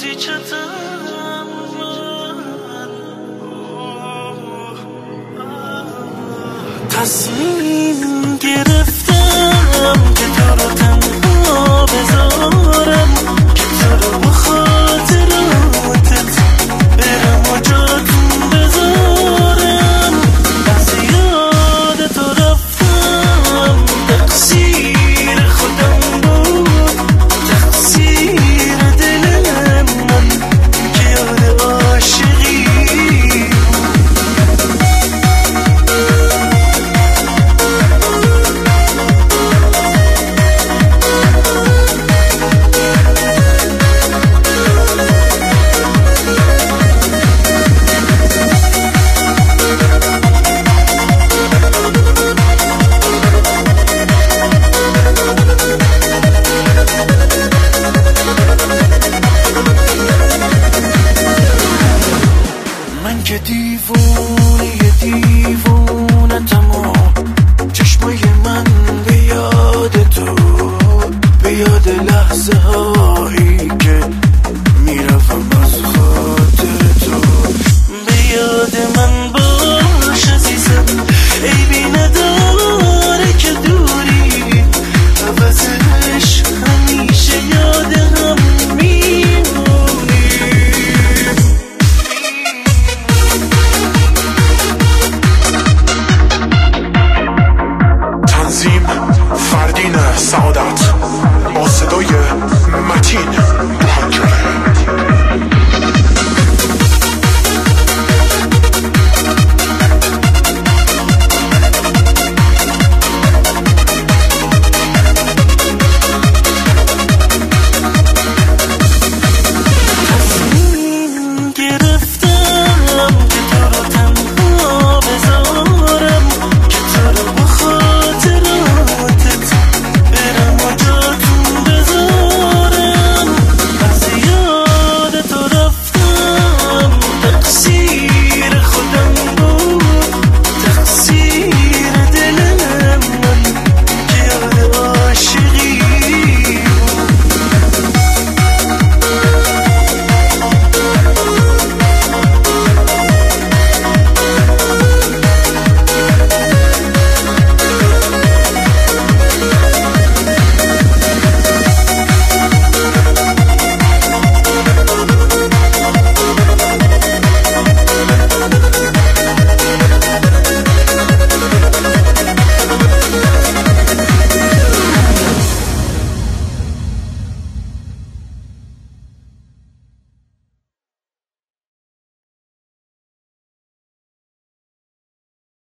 تصمیم گرفتم که تو رو تنها بذارم، که تو رو با خاطراتت برم و جاتون بذارم. از یاد تو رفتم، تقصیر خودم بود، تقصیر دل من که یاد عاشقی. من که دیوونتم و چشمای من به یاد تو، به یاد لحظه های